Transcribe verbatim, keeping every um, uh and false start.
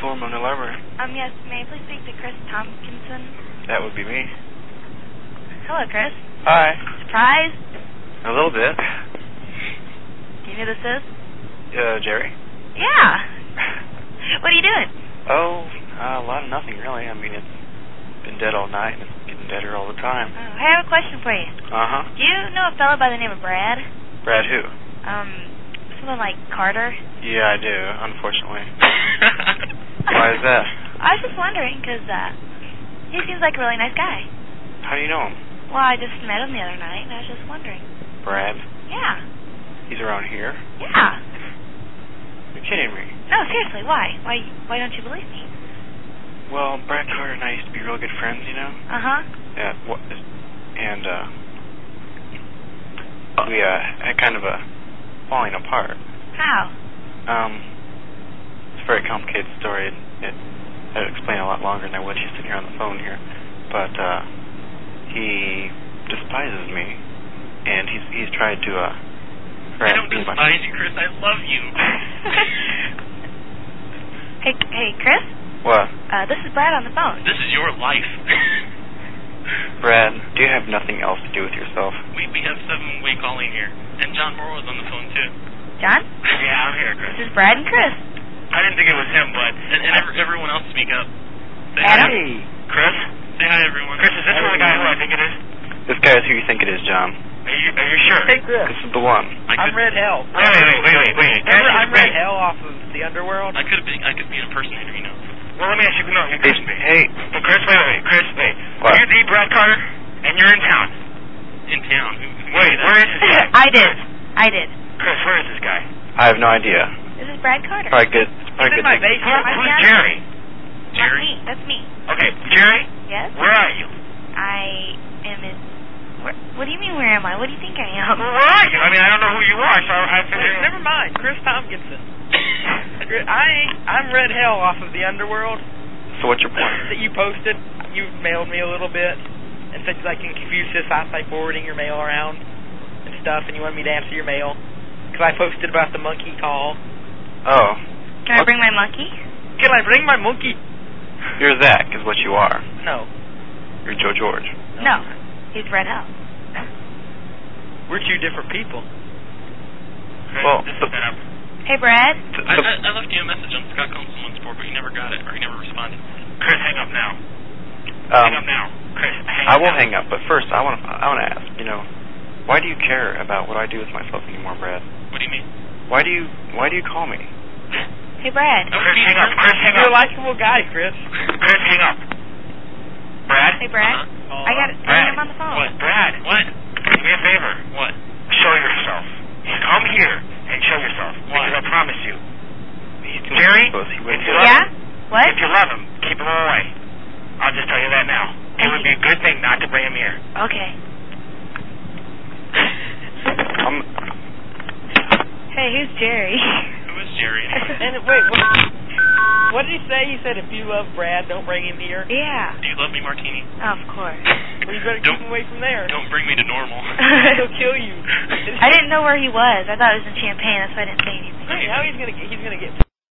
for Manila Library. Um, yes, may I please speak to Chris Tompkinson? That would be me. Hello, Chris. Hi. Surprise? A little bit. Do you know who this is? Uh, Jerry? Yeah. What are you doing? Oh, uh, a lot of nothing, really. I mean, it's been dead all night, and it's getting deader all the time. Oh, hey, I have a question for you. Uh-huh. Do you know a fellow by the name of Brad? Brad who? Um, something like Carter? Yeah, I do, unfortunately. Why is that? I was just wondering, because, uh, he seems like a really nice guy. How do you know him? Well, I just met him the other night, and I was just wondering. Brad? Yeah. He's around here? Yeah. You're kidding me. No, seriously, why? Why Why don't you believe me? Well, Brad Carter and I used to be real good friends, you know? Uh-huh. Yeah, what, and, uh, we, uh, had kind of a falling apart. How? Um, it's a very complicated story. It, it, I'd explain a lot longer than I would just sitting here on the phone here. But, uh, he despises me, and he's, he's tried to, uh, I don't despise you, Chris. I love you. Hey, hey, Chris? What? Uh, this is Brad on the phone. This is your life. Brad, do you have nothing else to do with yourself? We we have seven-way calling here, and John Moore was on the phone too. John? Yeah, I'm here, Chris. This is Brad and Chris. I didn't think it was him, but and, and every, everyone else speak up. Say Adam? Hi. Chris? Say hi, everyone. Chris, is this hey, the guy who I think it is? This guy is who you think it is, John. Are you are you sure? Hey, Chris. This is the one. I I'm Red Hell. Wait, wait, wait, wait, wait. Remember, I'm Red Hell off of the Underworld. I could have been. I could be an impersonator, you know. Well, let me ask you. No, you Chris. Hey. Hey, Chris, wait, wait, wait. Chris, wait. What? Are you the Brad Carter? And you're in town. In town? Who, who wait, where is this guy? I did. I did. Chris, where is this guy? I have no idea. This is Brad Carter. Probably good. It's probably He's in good. my thing- basement. Who, I'm who's John. Jerry? That's Jerry? me. That's me. Okay, Jerry? Yes? Where are you? I am in... Where, what do you mean, where am I? What do you think I am? Well, where are you? I mean, I don't know who you are, so I figured... Never mind, Chris Tompkinson. I, I'm Red Hell off of the Underworld. So what's your point? That you posted. You mailed me a little bit and said like in Confucius, I say forwarding your mail around and stuff, and you wanted me to answer your mail because I posted about the monkey call. Oh. Can I bring my monkey? Can I bring my monkey? You're Zach, is what you are. No. You're Joe George. No. He's Red Hell. We're two different people. Well, this the, is set up. Hey, Brad. I, I, I left you a message on Scott Combs once before, but you never got it, or you never responded. Chris, hang up now. um, hang up now. Chris, hang I up will now. hang up, but first I want to I want to ask, you know, why do you care about what I do with myself anymore, Brad? What do you mean? Why do you Why do you call me? Hey, Brad. No, Chris, hang up. Chris, hang You're a up. likable guy, Chris. Chris, hang up. Brad? Hey, Brad. Uh-huh. I got it. Brad. I'm on the phone. What? Brad, what? Do me a favor. What? Show yourself. Come here and show yourself. What? Because I promise you. Jerry, if you love Yeah? him, What? if you love him, keep him away. I'll just tell you that now. It would be a good thing not to bring him here. Okay. Um, Hey, who's Jerry? Who is Jerry? And wait, what, what did he say? He said if you love Brad, don't bring him here. Yeah. Do you love me, Martini? Of course. Well, you better keep him away from there. Don't bring me to normal. He'll kill you. I didn't know where he was. I thought it was in Champaign. That's why I didn't say anything. Hey, now he's gonna get, he's gonna get